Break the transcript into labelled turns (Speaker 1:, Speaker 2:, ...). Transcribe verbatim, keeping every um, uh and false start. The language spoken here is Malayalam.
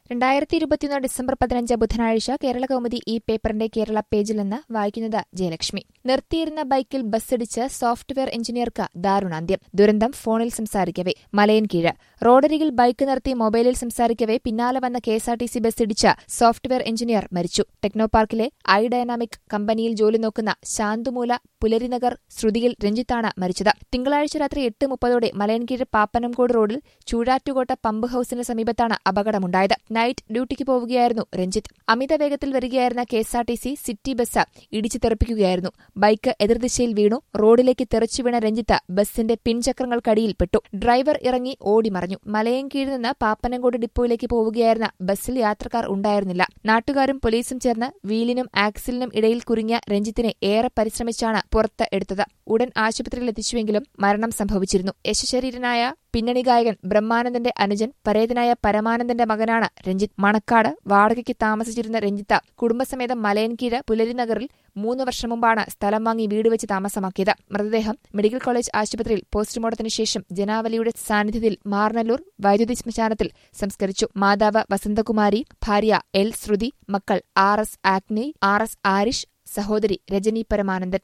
Speaker 1: രണ്ടായിരത്തി ഇരുപത്തിയൊന്ന് ഡിസംബർ പതിനഞ്ച് ബുധനാഴ്ച കേരള കൗമുദി ഈ പേപ്പറിന്റെ കേരള പേജിൽ നിന്ന് വായിക്കുന്നത് ജയലക്ഷ്മി. നിർത്തിയിരുന്ന ബൈക്കിൽ ബസ്സിടിച്ച് സോഫ്റ്റ്വെയർ എഞ്ചിനീയർക്ക് ദാരുണാന്ത്യം. ദുരന്തം ഫോണിൽ സംസാരിക്കവെ. മലയൻകീഴ് റോഡരികിൽ ബൈക്ക് നിർത്തി മൊബൈലിൽ സംസാരിക്കവെ പിന്നാലെ വന്ന കെഎസ്ആർടിസി ബസ്സിടിച്ച് സോഫ്റ്റ്വെയർ എഞ്ചിനീയർ മരിച്ചു. ടെക്നോപാർക്കിലെ ഐ ഡൈനാമിക് കമ്പനിയിൽ ജോലി നോക്കുന്ന ശാന്തുമൂല പുലരിനഗർ ശ്രുതിയിൽ രഞ്ജിത്താണ് മരിച്ചത്. തിങ്കളാഴ്ച രാത്രി എട്ട് മുപ്പതോടെ മലയൻകീഴ് പാപ്പനംകോട് റോഡിൽ ചൂഴാറ്റുകോട്ട പമ്പ് ഹൌസിന് സമീപത്താണ് അപകടമുണ്ടായത്. നൈറ്റ് ഡ്യൂട്ടിക്ക് പോവുകയായിരുന്നു രഞ്ജിത്ത്. അമിത വേഗത്തിൽ വരികയായിരുന്ന കെഎസ്ആർടിസി സിറ്റി ബസ് ഇടിച്ചു തെറിപ്പിക്കുകയായിരുന്നു. ബൈക്ക് എതിർദിശയിൽ വീണു. റോഡിലേക്ക് തെറിച്ചുവീണ രഞ്ജിത്ത് ബസിന്റെ പിൻചക്രങ്ങൾക്കടിയിൽപ്പെട്ടു. ഡ്രൈവർ ഇറങ്ങി ഓടിമറഞ്ഞു. മലയൻകീഴിൽ നിന്ന് പാപ്പനംകോട് ഡിപ്പോയിലേക്ക് പോവുകയായിരുന്ന ബസ്സിൽ യാത്രക്കാർ ഉണ്ടായിരുന്നില്ല. നാട്ടുകാരും പോലീസും ചേർന്ന് വീലിനും ആക്സിലിനും ഇടയിൽ കുരുങ്ങിയ രഞ്ജിത്തിനെ ഏറെ പരിശ്രമിച്ചാണ് പുറത്ത് എടുത്തത്. ഉടൻ ആശുപത്രിയിൽ എത്തിച്ചുവെങ്കിലും മരണം സംഭവിച്ചിരുന്നു. യശശരീരനായ പിന്നണി ഗായകൻ ബ്രഹ്മാനന്ദന്റെ അനുജൻ പരേതനായ പരമാനന്ദന്റെ മകനാണ് രഞ്ജിത്ത്. മണക്കാട് വാടകയ്ക്ക് താമസിച്ചിരുന്ന രഞ്ജിത്ത് കുടുംബസമേതം മലയൻകീഴ് പുലരിനഗറിൽ മൂന്ന് വർഷം മുമ്പാണ് സ്ഥലം വാങ്ങി വീട് വെച്ച് താമസമാക്കിയത്. മൃതദേഹം മെഡിക്കൽ കോളേജ് ആശുപത്രിയിൽ പോസ്റ്റ്മോർട്ടത്തിന് ശേഷം ജനാവലിയുടെ സാന്നിധ്യത്തിൽ മാർനല്ലൂർ വൈദ്യുതി ശ്മശാനത്തിൽ സംസ്കരിച്ചു. മാതാവ് വസന്തകുമാരി, ഭാര്യ എൽ ശ്രുതി, മക്കൾ R S Agney, R S Arish, സഹോദരി രജനി പരമാനന്ദൻ.